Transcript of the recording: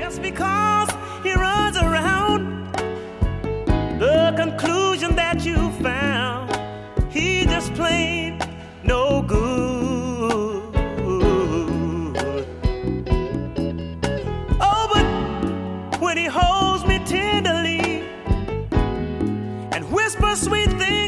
Just because he runs around the conclusion that you found, he just plain no good. Oh, but when he holds me tenderly and whispers sweet things